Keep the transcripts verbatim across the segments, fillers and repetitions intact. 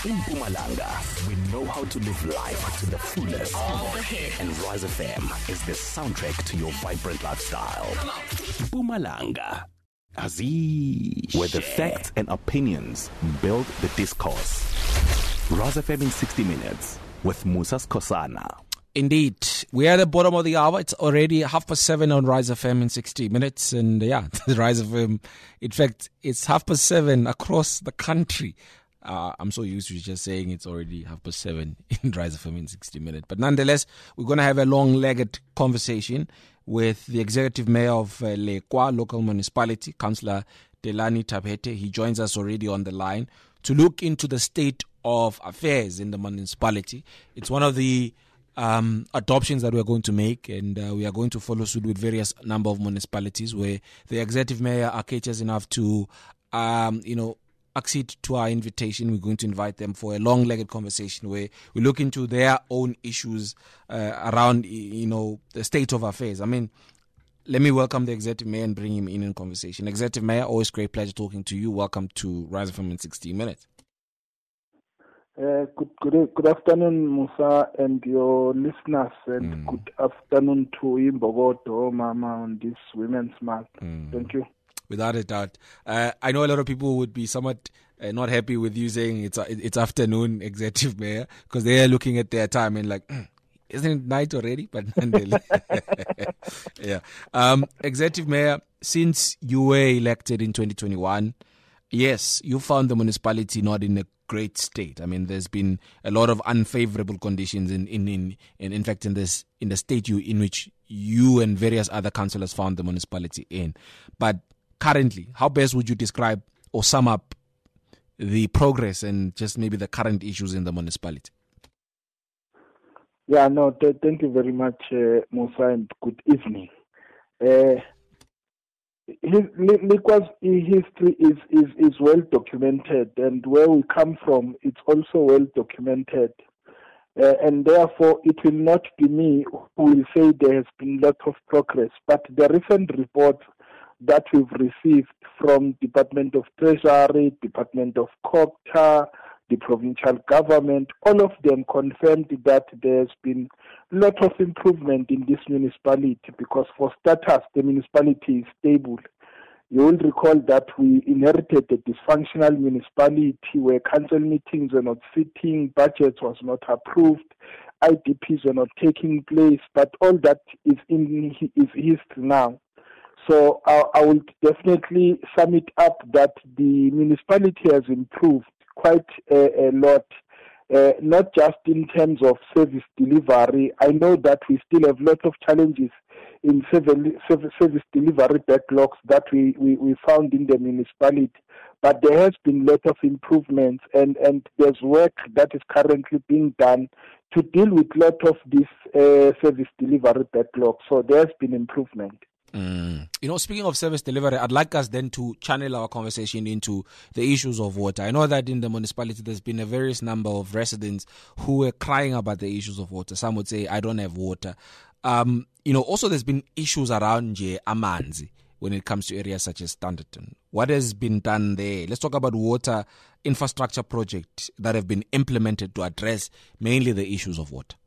In Mpumalanga, we know how to live life to the fullest. All the hits. And Rise F M is the soundtrack to your vibrant lifestyle. Mpumalanga, Aziz, where the facts and opinions build the discourse. Rise F M in sixty minutes with Musa Skosana. Indeed. We are at the bottom of the hour. It's already half past seven on Rise F M in sixty minutes. And yeah, the Rise F M, in fact, it's half past seven across the country. Uh, I'm so used to just saying it's already half past seven in Rise F M in sixty minutes. But nonetheless, we're going to have a long-legged conversation with the executive mayor of uh, Lekwa local municipality, Councillor Delani Tabete. He joins us already on the line to look into the state of affairs in the municipality. It's one of the Um, adoptions that we are going to make, and uh, we are going to follow suit with various number of municipalities where the executive mayor are courteous enough to, um, you know, accede to our invitation. We're going to invite them for a long-legged conversation where we look into their own issues uh, around, you know, the state of affairs. I mean, let me welcome the executive mayor and bring him in in conversation. Executive mayor, always great pleasure talking to you. Welcome to Rise F M in sixty minutes. Uh, good, good, good afternoon, Musa, and your listeners, and mm. good afternoon to Imbogodo, Mama, on this Women's Month. Mm. Thank you. Without a doubt. Uh, I know a lot of people would be somewhat uh, not happy with you saying it's uh, it's afternoon, Executive Mayor, because they are looking at their time and like, mm, isn't it night already? But yeah. Um, Executive Mayor, since you were elected in twenty twenty-one, yes, you found the municipality not in a great state. I mean, there's been a lot of unfavorable conditions in in in, in, in fact in this in the state you in which you and various other councillors found the municipality in. But currently, how best would you describe or sum up the progress and just maybe the current issues in the municipality? Yeah, no, th- thank you very much, uh, Musa, and good evening. Uh, Lekwa's history is, is, is well documented, and where we come from, it's also well documented. Uh, and therefore, it will not be me who will say there has been a lot of progress, but the recent reports that we've received from Department of Treasury, Department of Copter, the provincial government, all of them confirmed that there's been a lot of improvement in this municipality, because for starters, the municipality is stable. You will recall that we inherited a dysfunctional municipality where council meetings were not sitting, budgets was not approved, I D Ps were not taking place, but all that is in is history now. So I, I will definitely sum it up that the municipality has improved quite a, a lot, uh, not just in terms of service delivery. I know that we still have a lot of challenges in service, service delivery backlogs that we, we, we found in the municipality, but there has been a lot of improvements, and, and there's work that is currently being done to deal with a lot of this uh, service delivery backlog. So there's been improvement. Mm. You know, speaking of service delivery, I'd like us then to channel our conversation into the issues of water. I know that in the municipality there's been a various number of residents who are crying about the issues of water. Some would say, I don't have water. Um, you know, also there's been issues around Nje Amanzi when it comes to areas such as Standerton. What has been done there? Let's talk about water infrastructure projects that have been implemented to address mainly the issues of water.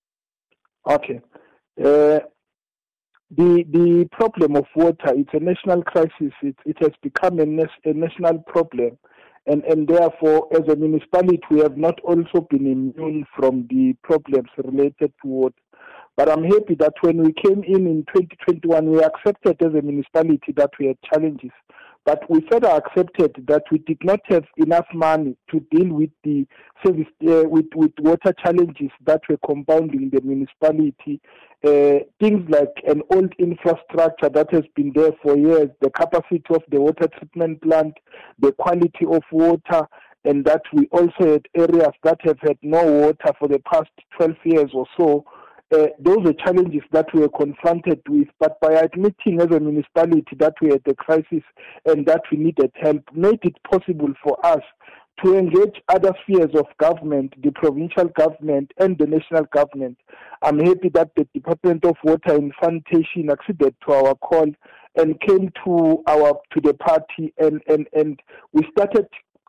Okay. Uh, The the problem of water, it's a national crisis. It it has become a, nas- a national problem, and and therefore, as a municipality, we have not also been immune from the problems related to water. But I'm happy that when we came in in twenty twenty-one, we accepted as a municipality that we had challenges. But we further accepted that we did not have enough money to deal with the service, uh, with, with water challenges that were compounding the municipality. Uh, things like an old infrastructure that has been there for years, the capacity of the water treatment plant, the quality of water, and that we also had areas that have had no water for the past twelve years or so. Uh, those are challenges that we were confronted with, but by admitting as a municipality that we had a crisis and that we needed help, made it possible for us to engage other spheres of government, the provincial government and the national government. I'm happy that the Department of Water and Sanitation acceded to our call and came to our to the party, and, and, and we started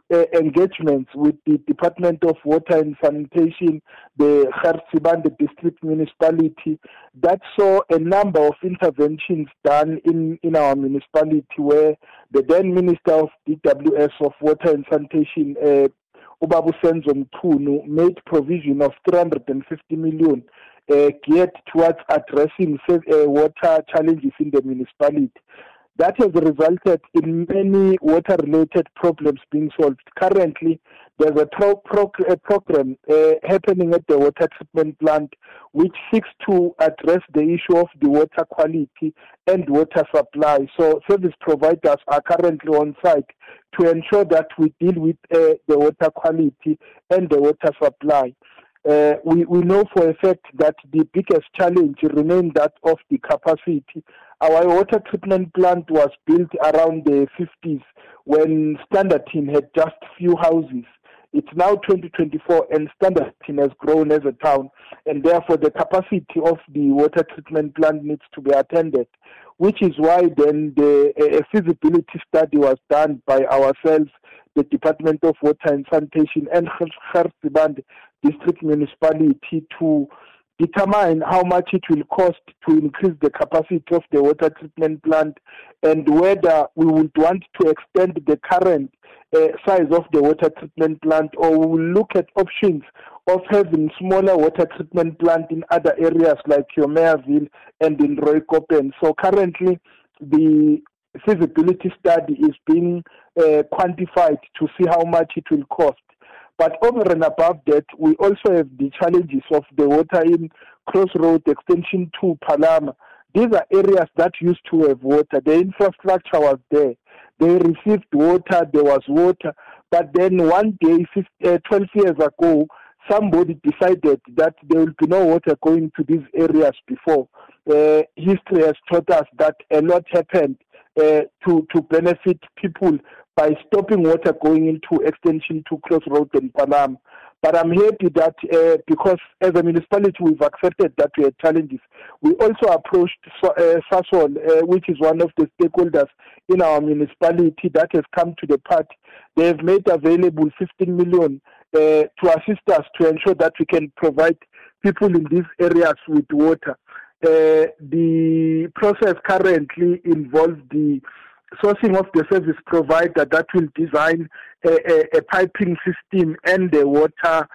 uh, engagements with the Department of Water and Sanitation, the Garsibande District Municipality, that saw a number of interventions done in, in our municipality, where the then Minister of D W S of Water and Sanitation, uh, Ubabu Senzo Mtunu, made provision of three hundred fifty million uh, geared towards addressing uh, water challenges in the municipality. That has resulted in many water-related problems being solved. Currently, there's a, pro- pro- a program uh, happening at the water treatment plant which seeks to address the issue of the water quality and water supply. So service providers are currently on site to ensure that we deal with uh, the water quality and the water supply. Uh, we, we know for a fact that the biggest challenge remains that of the capacity. Our water treatment plant was built around the fifties when Standerton had just few houses. It's now twenty twenty-four and Standerton has grown as a town, and therefore the capacity of the water treatment plant needs to be attended, which is why then the a feasibility study was done by ourselves, the Department of Water and Sanitation and Garsibande District Municipality, to determine how much it will cost to increase the capacity of the water treatment plant and whether we would want to extend the current uh, size of the water treatment plant, or we will look at options of having smaller water treatment plant in other areas like Yomeaville and in Rooikompen. So currently the feasibility study is being uh, quantified to see how much it will cost. But over and above that, we also have the challenges of the water in Crossroad Extension two, Palama. These are areas that used to have water. The infrastructure was there. They received water, there was water. But then one day, twelve years ago, somebody decided that there will be no water going to these areas before. Uh, history has taught us that a lot happened uh, to, to benefit people by stopping water going into Extension to Crossroad and Palama. But I'm happy that uh, because as a municipality we've accepted that we had challenges. We also approached uh, Sasol, uh, which is one of the stakeholders in our municipality that has come to the party. They have made available fifteen million uh, to assist us to ensure that we can provide people in these areas with water. Uh, the process currently involves the sourcing of the service provider that will design a, a, a piping system and the water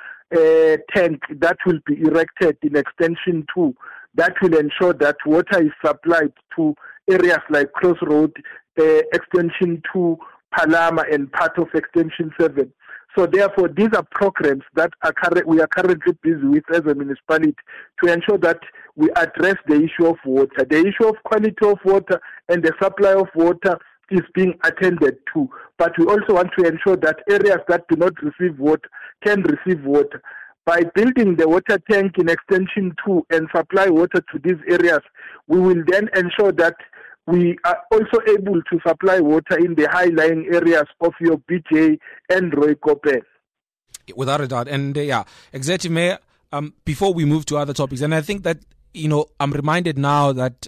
uh, tank that will be erected in Extension two that will ensure that water is supplied to areas like Crossroad, uh, Extension two, Palama, and part of Extension seven. So therefore, these are programs that are current, we are currently busy with as a municipality to ensure that we address the issue of water. The issue of quality of water and the supply of water is being attended to. But we also want to ensure that areas that do not receive water can receive water. By building the water tank in Extension two and supply water to these areas, we will then ensure that we are also able to supply water in the high-lying areas of your B J and Rooikompen. Without a doubt. And uh, yeah, Executive Mayor, um, before we move to other topics, and I think that, you know, I'm reminded now that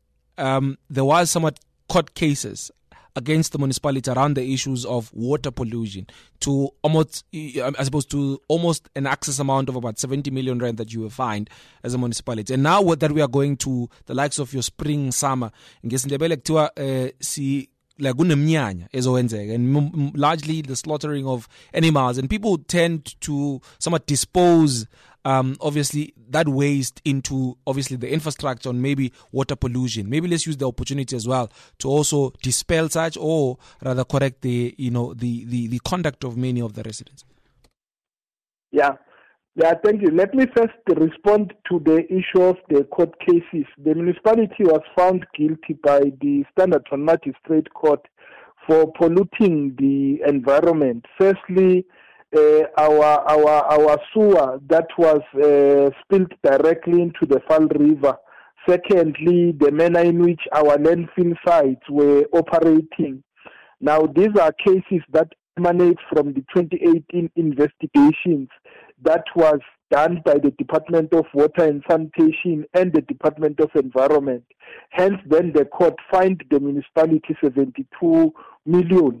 um, there was somewhat court cases against the municipality around the issues of water pollution to almost, I suppose, to almost an excess amount of about seventy million rand that you will find as a municipality. And now that we are going to the likes of your spring, summer, ngesindebele kuthiwa eh si like kunemnyanya ezowenzeka, and largely the slaughtering of animals, and people tend to somewhat dispose Um, obviously that waste into obviously the infrastructure and maybe water pollution. Maybe let's use the opportunity as well to also dispel such, or rather correct the you know the, the, the conduct of many of the residents. Yeah, yeah. Thank you. Let me first respond to the issue of the court cases. The municipality was found guilty by the Standerton Magistrate Court for polluting the environment. Firstly, Uh, our our our sewer that was uh, spilled directly into the Fall River. Secondly, the manner in which our landfill sites were operating. Now, these are cases that emanate from the twenty eighteen investigations that was done by the Department of Water and Sanitation and the Department of Environment. Hence, then the court fined the municipality seventy-two million.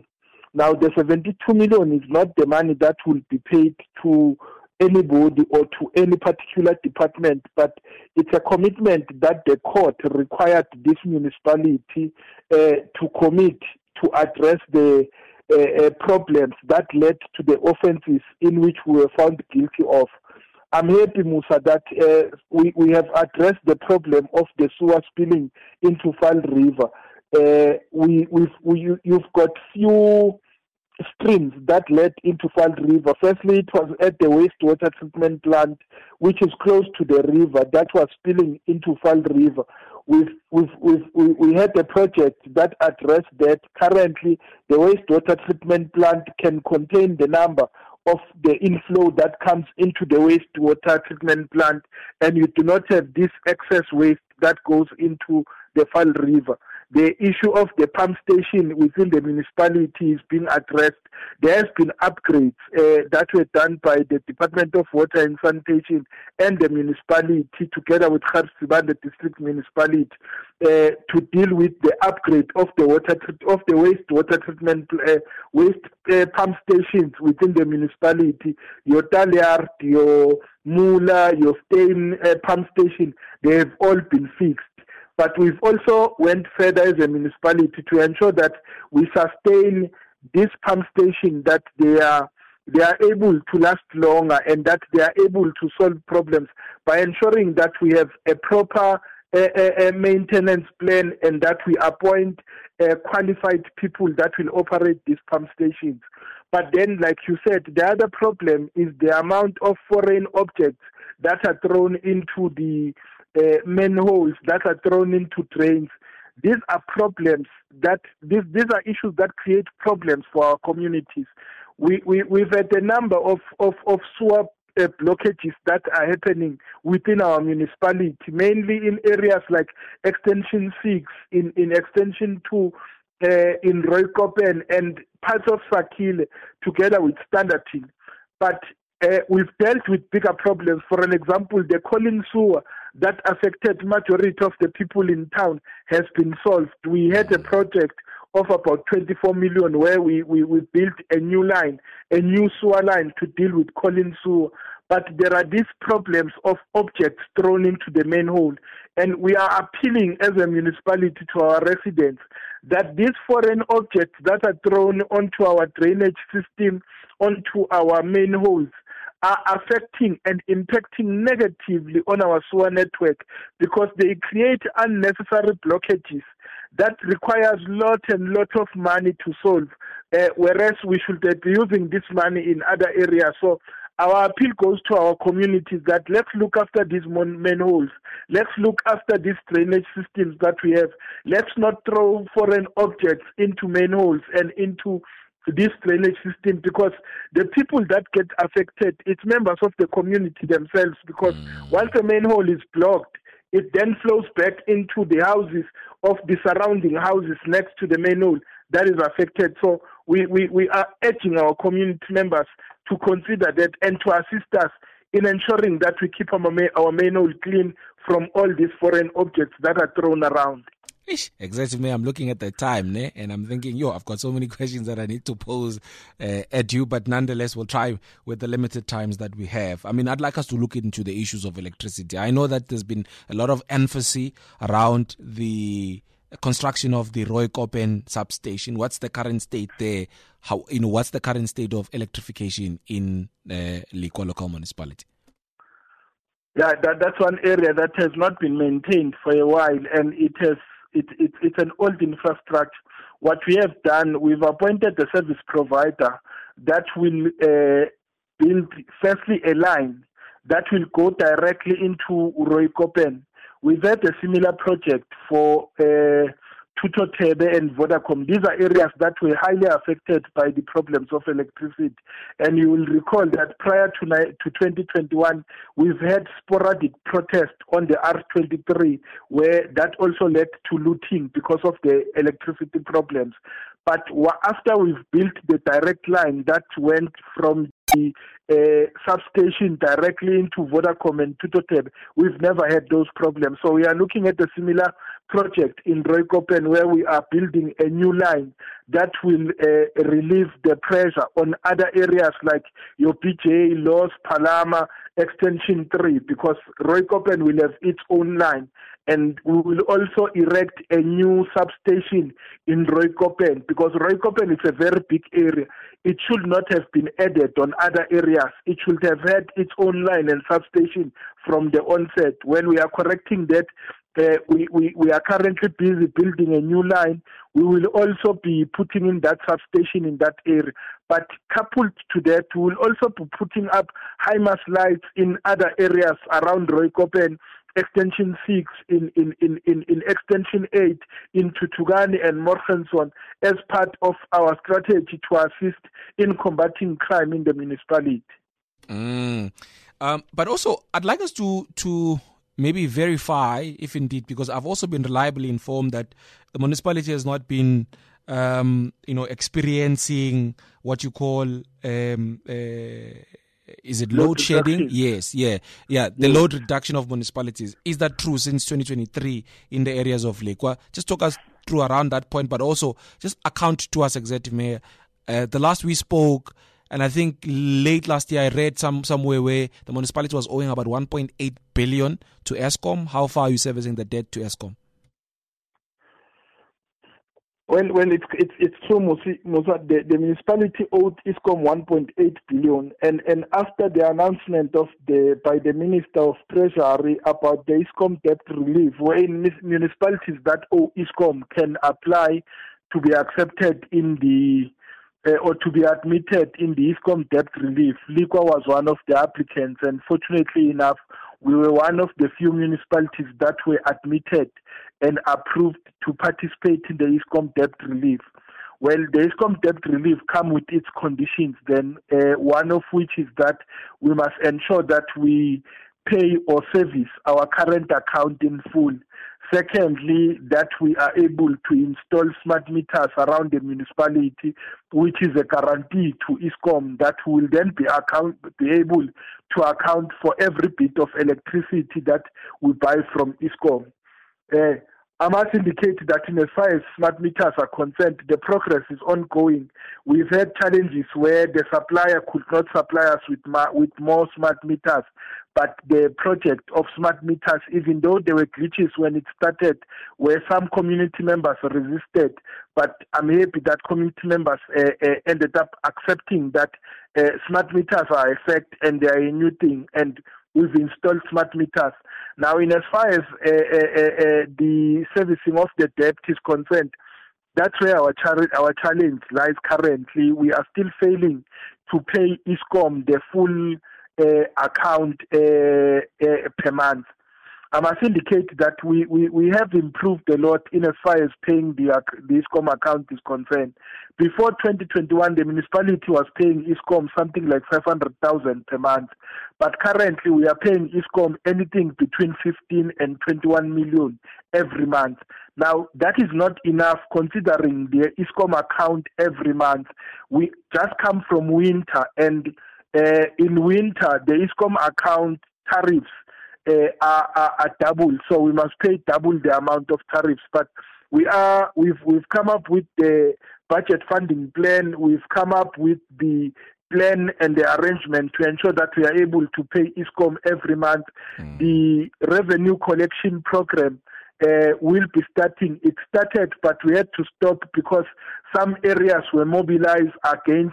Now, the seventy-two million is not the money that will be paid to anybody or to any particular department, but it's a commitment that the court required this municipality uh, to commit to address the uh, uh, problems that led to the offences in which we were found guilty of. I'm happy, Musa, that uh, we, we have addressed the problem of the sewer spilling into Vaal River. Uh, we, we've, we, you've got few streams that led into Vaal River. Firstly, it was at the wastewater treatment plant, which is close to the river, that was spilling into Vaal River. We've, we've, we've, we, we had a project that addressed that. Currently, the wastewater treatment plant can contain the number of the inflow that comes into the wastewater treatment plant, and you do not have this excess waste that goes into the Vaal River. The issue of the pump station within the municipality is being addressed. There has been upgrades uh, that were done by the Department of Water and Sanitation and the municipality together with Kharsiban, the district municipality, uh, to deal with the upgrade of the water of the wastewater treatment uh, waste uh, pump stations within the municipality. Your Talyard, your Mula, your Steyn uh, pump station, they have all been fixed. But we've also went further as a municipality to ensure that we sustain this pump station, that they are they are able to last longer and that they are able to solve problems by ensuring that we have a proper uh, uh, maintenance plan and that we appoint uh, qualified people that will operate these pump stations. But then, like you said, the other problem is the amount of foreign objects that are thrown into the Uh, manholes, that are thrown into drains. These are problems that these these are issues that create problems for our communities. We we we've had a number of of of sewer uh, blockages that are happening within our municipality, mainly in areas like Extension Six, in in Extension Two, uh, in Rooikoppen and parts of Sakile, together with Standerton. But uh, we've dealt with bigger problems. For an example, the Collins sewer that affected majority of the people in town has been solved. We had a project of about twenty-four million where we, we, we built a new line, a new sewer line to deal with Collins sewer. But there are these problems of objects thrown into the manhole. And we are appealing as a municipality to our residents that these foreign objects that are thrown onto our drainage system, onto our manholes, are affecting and impacting negatively on our sewer network because they create unnecessary blockages that requires lot and lot of money to solve, uh, whereas we should be using this money in other areas. So our appeal goes to our communities that let's look after these manholes. Let's look after these drainage systems that we have. Let's not throw foreign objects into manholes and into this drainage system, because the people that get affected, it's members of the community themselves, because mm. once the manhole is blocked, it then flows back into the houses of the surrounding houses next to the manhole that is affected. So we, we, we are urging our community members to consider that and to assist us in ensuring that we keep our, our manhole clean from all these foreign objects that are thrown around. Exactly, me. I'm looking at the time, ne? And I'm thinking, yo, I've got so many questions that I need to pose uh, at you, but nonetheless, we'll try with the limited times that we have. I mean, I'd like us to look into the issues of electricity. I know that there's been a lot of emphasis around the construction of the Rooikoppen substation. What's the current state there? How, you know, what's the current state of electrification in uh, Lekwa local municipality? Yeah, that, that's one area that has not been maintained for a while, and it has It, it, it's an old infrastructure. What we have done, we've appointed a service provider that will uh, build, firstly, a line that will go directly into Rooikoppen. We've had a similar project for uh, Tutotebe and Vodacom. These are areas that were highly affected by the problems of electricity. And you will recall that prior to, to twenty twenty-one, we've had sporadic protests on the R twenty-three, where that also led to looting because of the electricity problems. But after we've built the direct line that went from the uh, substation directly into Vodacom and Tutotebe, we've never had those problems. So we are looking at a similar project in Rooikoppen where we are building a new line that will uh, relieve the pressure on other areas like your P J, Los, Palama, Extension three, because Rooikoppen will have its own line. And we will also erect a new substation in Rooikoppen, because Rooikoppen is a very big area. It should not have been added on other areas. It should have had its own line and substation from the onset. When we are correcting that, uh, we, we, we are currently busy building a new line. We will also be putting in that substation in that area. But coupled to that, we will also be putting up HIMARS lights in other areas around Rooikoppen, Extension six, in, in, in, in, in Extension eight, in Tutugani and Morgenson, as part of our strategy to assist in combating crime in the municipality. Mm. Um, but also, I'd like us to to maybe verify, if indeed, because I've also been reliably informed that the municipality has not been, um, you know, experiencing what you call, um, uh, is it load, load shedding? Yes, yeah, yeah. The yes. load reduction of municipalities. Is that true since twenty twenty-three in the areas of Lekwa? Just talk us through around that point, but also just account to us, Executive Mayor. Uh, the last we spoke, and I think late last year I read some somewhere where the municipality was owing about one point eight billion to Eskom. How far are you servicing the debt to Eskom? Well, well, it's it's it's true, Musa. The, the municipality owed Eskom one point eight billion, and and after the announcement of the by the Minister of Treasury about the Eskom debt relief, where municipalities that owe Eskom can apply to be accepted in the uh, or to be admitted in the Eskom debt relief, Lekwa was one of the applicants, and fortunately enough, we were one of the few municipalities that were admitted and approved to participate in the Eskom debt relief. Well, the Eskom debt relief come with its conditions then, uh, one of which is that we must ensure that we pay or service our current account in full. Secondly, that we are able to install smart meters around the municipality, which is a guarantee to Eskom that we will then be, account, be able to account for every bit of electricity that we buy from Eskom. Uh, I must indicate that in as far as smart meters are concerned, the progress is ongoing. We've had challenges where the supplier could not supply us with ma- with more smart meters, but the project of smart meters, even though there were glitches when it started, where some community members resisted, but I'm happy that community members uh, uh, ended up accepting that uh, smart meters are a fact and they are a new thing, and we've installed smart meters. Now, in as far as uh, uh, uh, the servicing of the debt is concerned, that's where our, char- our challenge lies currently. We are still failing to pay Eskom the full uh, account uh, uh, per month. I must indicate that we, we, we have improved a lot in as far as paying the, the Eskom account is concerned. Before twenty twenty-one, the municipality was paying Eskom something like five hundred thousand per month. But currently, we are paying Eskom anything between fifteen and twenty-one million every month. Now, that is not enough considering the Eskom account every month. We just come from winter, and uh, in winter, the Eskom account tariffs Uh, are, are, are double, so we must pay double the amount of tariffs. But we are we've we've come up with the budget funding plan. We've come up with the plan and the arrangement to ensure that we are able to pay Eskom every month. Mm. The revenue collection program uh, will be starting. It started, but we had to stop because some areas were mobilized against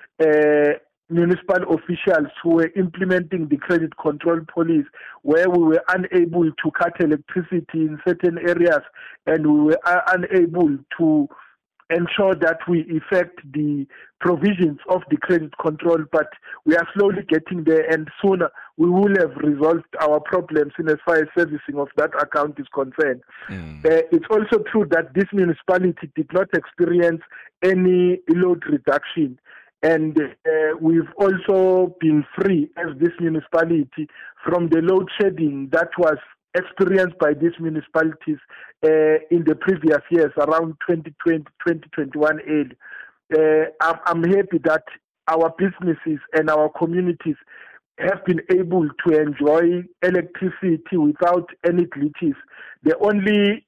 Uh, municipal officials who were implementing the credit control policy, where we were unable to cut electricity in certain areas and we were unable to ensure that we effect the provisions of the credit control. But we are slowly getting there, and sooner we will have resolved our problems in as far as servicing of that account is concerned. Mm. Uh, it's also true that this municipality did not experience any load reduction. And uh, we've also been free as this municipality from the load shedding that was experienced by these municipalities uh, in the previous years, around twenty twenty, twenty twenty-one early. Uh, I'm, I'm happy that our businesses and our communities have been able to enjoy electricity without any glitches. The only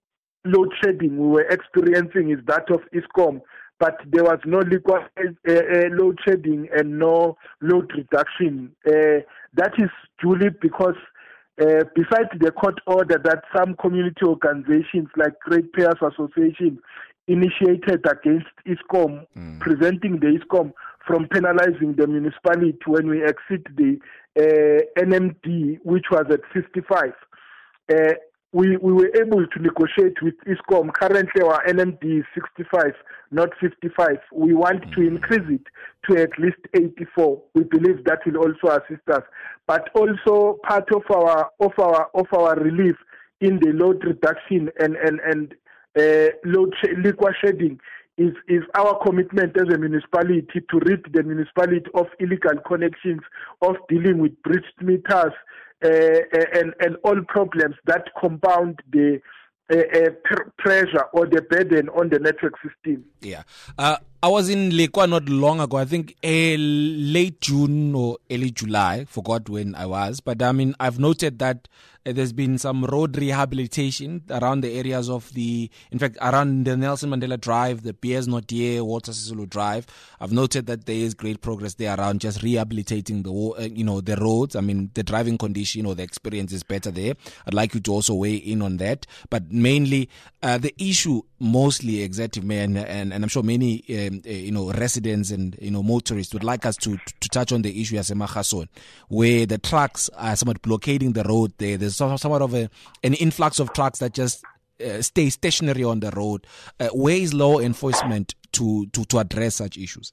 load shedding we were experiencing is that of Eskom, but there was no liquid uh, uh, load shedding and no load reduction. Uh, that is purely because uh, besides the court order that some community organizations like Ratepayers Association initiated against Eskom, mm. preventing the Eskom from penalizing the municipality when we exceed the uh, N M D, which was at fifty-five. Uh, we, we were able to negotiate with Eskom. Currently our N M D is sixty-five, not fifty-five. We want mm. to increase it to at least eighty-four. We believe that will also assist us. But also part of our of our of our relief in the load reduction and and, and uh, load sh- liquor shedding is, is our commitment as a municipality to rid the municipality of illegal connections, of dealing with breached meters, uh, and, and all problems that compound the uh, uh, pr- pressure or the burden on the network system. Yeah. Uh, I was in Lekwa not long ago, I think uh, late June or early July, forgot when I was, but I mean, I've noted that uh, there's been some road rehabilitation around the areas of the, in fact, around the Nelson Mandela Drive, the Piers Notier, Walter Sisulu Drive. I've noted that there is great progress there around just rehabilitating the, uh, you know, the roads. I mean, the driving condition or the experience is better there. I'd like you to also weigh in on that, but mainly uh, the issue mostly, Executive Mayor, and, and, and I'm sure many um, uh, you know residents and you know motorists would like us to to touch on the issue as a Mahason, where the trucks are somewhat blockading the road there. There's somewhat of a an influx of trucks that just uh, stay stationary on the road. Uh, where is law enforcement to, to, to address such issues?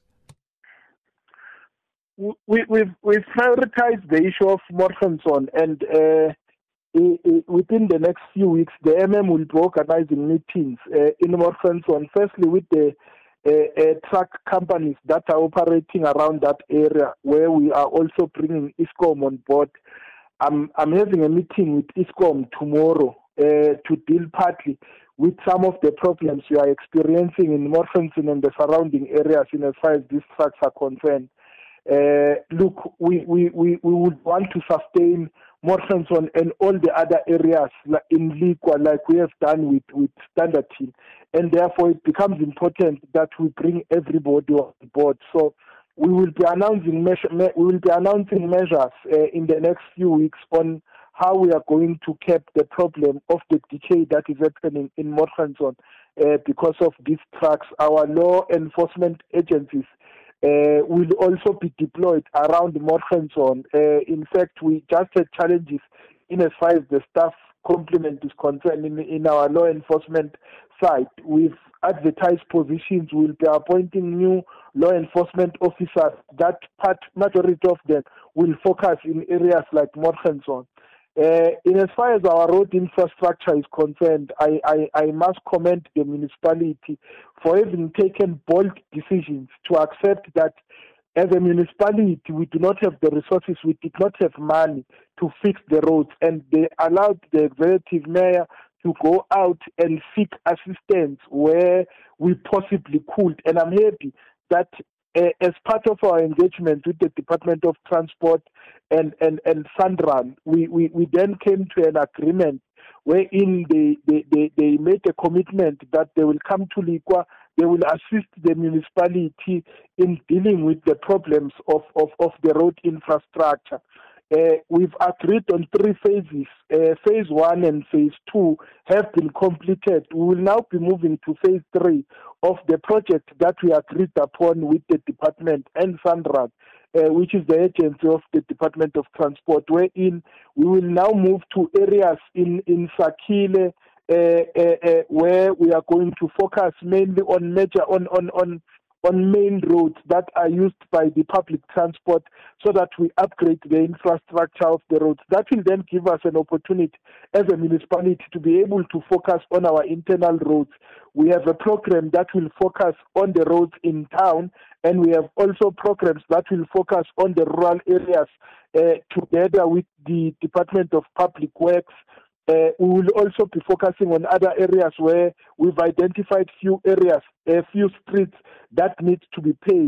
We, we've, we've prioritized the issue of Morgenson, and uh, within the next few weeks, the M M will be organizing meetings uh, in Morgenson, firstly with the uh, uh, truck companies that are operating around that area, where we are also bringing Eskom on board. I'm, I'm having a meeting with Eskom tomorrow uh, to deal partly with some of the problems we are experiencing in Morgenson and the surrounding areas in as far as these trucks are concerned. Uh, look, we, we, we, we would want to sustain Morgenson and all the other areas in Lekwa, like we have done with, with Standard Team. And therefore it becomes important that we bring everybody on board. So we will be announcing measure, we will be announcing measures uh, in the next few weeks on how we are going to cap the problem of the decay that is happening in Morgenson uh, because of these trucks. Our law enforcement agencies Uh, will also be deployed around Morgenson. Uh, in fact, we just had challenges in as far as the staff complement is concerned in, in our law enforcement side. We've advertised positions. We'll be appointing new law enforcement officers. That part, majority of them will focus in areas like Morgenson. Uh, in as far as our road infrastructure is concerned, I, I, I must commend the municipality for having taken bold decisions to accept that as a municipality we do not have the resources, we did not have money to fix the roads, and they allowed the executive mayor to go out and seek assistance where we possibly could. And I'm happy that Uh, as part of our engagement with the Department of Transport and, and, and Sandran, we, we, we then came to an agreement wherein they, they, they, they made a commitment that they will come to Lekwa, they will assist the municipality in dealing with the problems of, of, of the road infrastructure. Uh, we've agreed on three phases. Uh, phase one and phase two have been completed. We will now be moving to phase three of the project that we agreed upon with the department and Sandran, uh, which is the agency of the Department of Transport, wherein we will now move to areas in, in Sakile, uh, uh, uh, where we are going to focus mainly on major, on, on, on on main roads that are used by the public transport, so that we upgrade the infrastructure of the roads. That will then give us an opportunity as a municipality to be able to focus on our internal roads. We have a program that will focus on the roads in town, and we have also programs that will focus on the rural areas uh, together with the Department of Public Works. Uh, we will also be focusing on other areas where we've identified few areas, a few streets that need to be paved.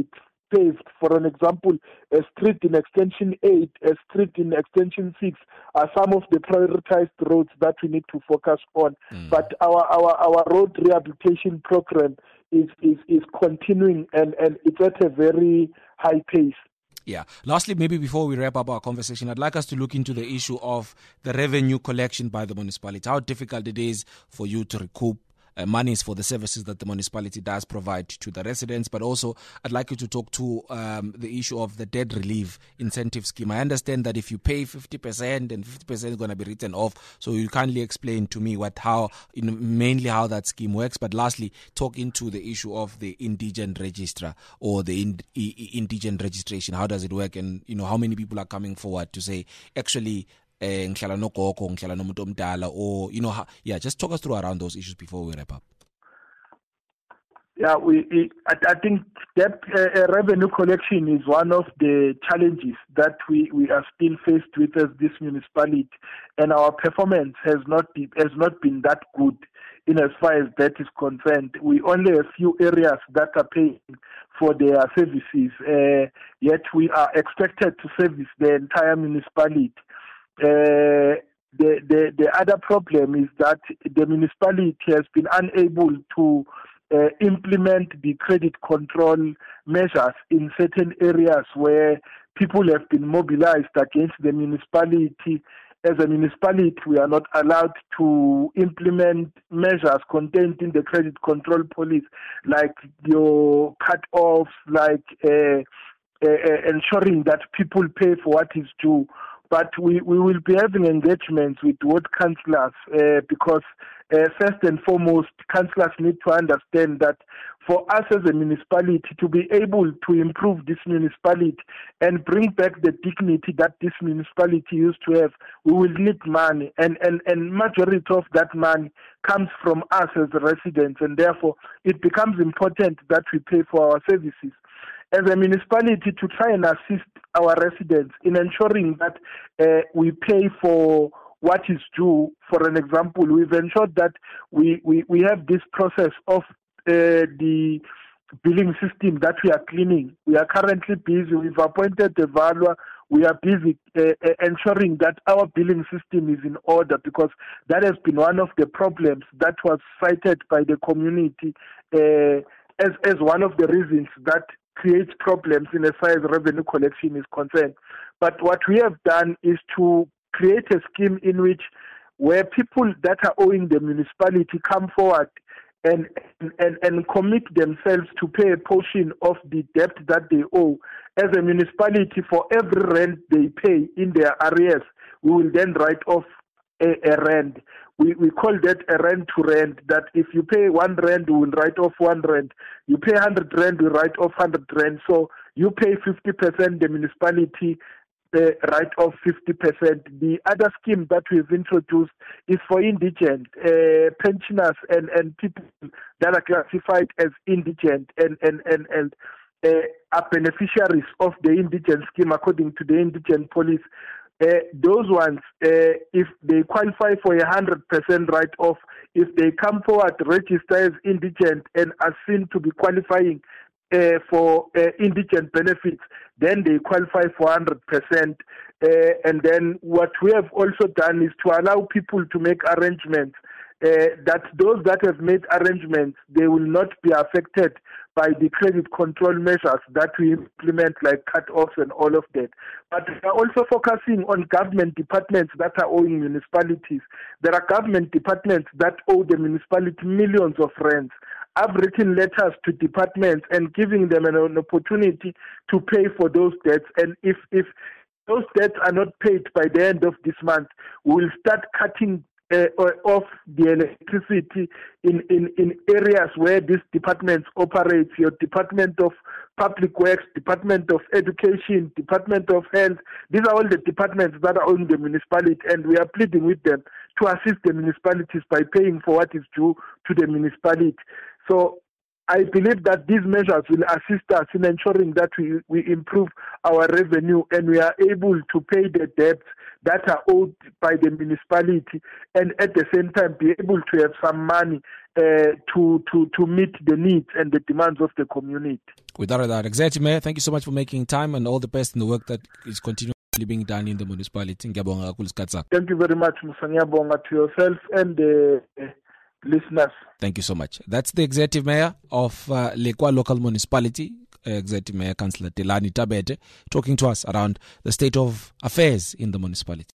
paved. For an example, a street in Extension eight, a street in Extension six are some of the prioritized roads that we need to focus on. Mm. But our, our, our road rehabilitation program is, is, is continuing, and, and it's at a very high pace. Yeah. Lastly, maybe before we wrap up our conversation, I'd like us to look into the issue of the revenue collection by the municipality, how difficult it is for you to recoup Uh, monies for the services that the municipality does provide to the residents. But also, I'd like you to talk to um, the issue of the debt relief incentive scheme. I understand that if you pay fifty percent and fifty percent is going to be written off, so you kindly explain to me what, how, you know, mainly how that scheme works. But lastly, talk into the issue of the indigent registrar or the ind- indigent registration. How does it work? And, you know, how many people are coming forward to say, actually, Eh, or you know, how, yeah, just talk us through around those issues before we wrap up. Yeah, we. I, I think that uh, revenue collection is one of the challenges that we, we are still faced with as this municipality, and our performance has not be, has not been that good in as far as that is concerned. We only have a few areas that are paying for their services, uh, yet we are expected to service the entire municipality. Uh, the, the the other problem is that the municipality has been unable to uh, implement the credit control measures in certain areas where people have been mobilized against the municipality. As a municipality, we are not allowed to implement measures contained in the credit control policy, like your cut-offs, like uh, uh, ensuring that people pay for what is due. But we, we will be having engagements with ward councillors uh, because uh, first and foremost, councillors need to understand that for us as a municipality to be able to improve this municipality and bring back the dignity that this municipality used to have, we will need money. And, and, and majority of that money comes from us as residents, and therefore it becomes important that we pay for our services as a municipality to try and assist our residents in ensuring that uh, we pay for what is due. For an example, we've ensured that we, we, we have this process of uh, the billing system that we are cleaning. We are currently busy. We've appointed a valuer. We are busy uh, uh, ensuring that our billing system is in order, because that has been one of the problems that was cited by the community uh, as, as one of the reasons that creates problems in as far as revenue collection is concerned. But what we have done is to create a scheme in which where people that are owing the municipality come forward and, and, and commit themselves to pay a portion of the debt that they owe. As a municipality, for every rent they pay in their arrears, we will then write off a, a rent. We we call that a rent to rent, that if you pay one rent, we will write off one rent. You pay one hundred rent, we write off one hundred rent. So you pay fifty percent, the municipality uh, write off fifty percent. The other scheme that we've introduced is for indigent uh, pensioners and, and people that are classified as indigent and, and, and, and uh, are beneficiaries of the indigent scheme according to the indigent policy. Uh, those ones, uh, if they qualify for a one hundred percent write-off, if they come forward, register as indigent and are seen to be qualifying uh, for uh, indigent benefits, then they qualify for one hundred percent. Uh, and then what we have also done is to allow people to make arrangements, uh, that those that have made arrangements, they will not be affected by the credit control measures that we implement, like cut-offs and all of that. But we are also focusing on government departments that are owing municipalities. There are government departments that owe the municipality millions of rents. I've written letters to departments and giving them an, an opportunity to pay for those debts. And if, if those debts are not paid by the end of this month, we will start cutting Uh, of the electricity in, in, in areas where these departments operate. Your Department of Public Works, Department of Education, Department of Health. These are all the departments that are in the municipality, and we are pleading with them to assist the municipalities by paying for what is due to the municipality. So I believe that these measures will assist us in ensuring that we, we improve our revenue and we are able to pay the debts that are owed by the municipality, and at the same time be able to have some money uh, to, to, to meet the needs and the demands of the community. Without a doubt. Executive Mayor, thank you so much for making time and all the best in the work that is continually being done in the municipality. Thank you very much, Musanyabonga, to yourself and the uh, listeners. Thank you so much. That's the Executive Mayor of uh, Lekwa Local Municipality, Executive Mayor Councillor Delani Tabete, talking to us around the state of affairs in the municipality.